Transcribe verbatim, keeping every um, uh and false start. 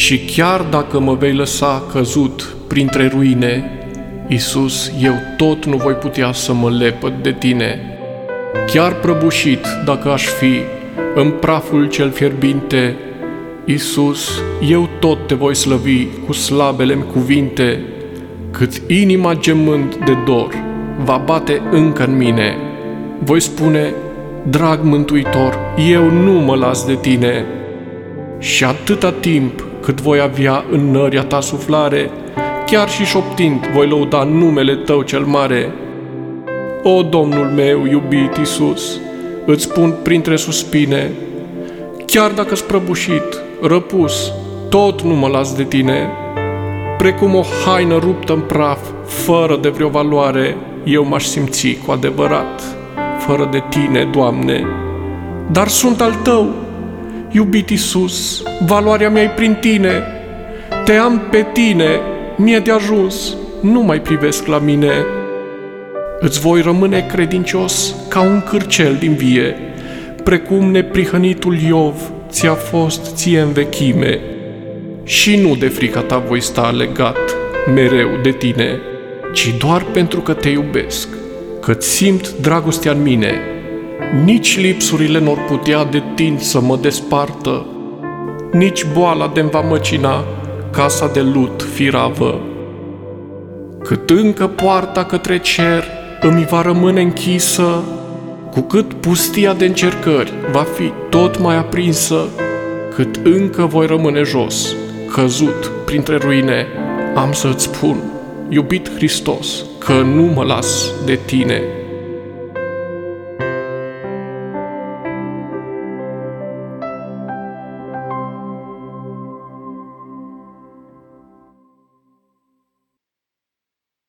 Și chiar dacă mă vei lăsa căzut printre ruine, Iisus, eu tot nu voi putea să mă lepăd de tine. Chiar prăbușit dacă aș fi în praful cel fierbinte, Iisus, eu tot te voi slăvi cu slabele-mi cuvinte, cât inima gemând de dor va bate încă în mine. Voi spune, drag Mântuitor, eu nu mă las de tine. Și atâta timp cât voi avea în năria ta suflare, chiar și șoptind voi lăuda numele tău cel mare. O, Domnul meu iubit Iisus, îți spun printre suspine, chiar dacă-s prăbușit, răpus, tot nu mă las de tine. Precum o haină ruptă în praf, fără de vreo valoare, eu m-aș simți cu adevărat, fără de tine, Doamne. Dar sunt al tău, iubit Iisus, valoarea mea-i prin tine. Te am pe tine, mi-e de ajuns, nu mai privesc la mine. Îți voi rămâne credincios ca un cârcel din vie, precum neprihănitul Iov ți-a fost ție în vechime. Și nu de frica ta voi sta legat mereu de tine, ci doar pentru că te iubesc, că-ți simt dragostea în mine. Nici lipsurile n-or putea de tine să mă despartă, nici boala de-mi va măcina casa de lut firavă. Cât încă poarta către cer îmi va rămâne închisă, cu cât pustia de încercări va fi tot mai aprinsă, cât încă voi rămâne jos, căzut printre ruine, am să-ți spun, iubit Hristos, că nu mă las de tine.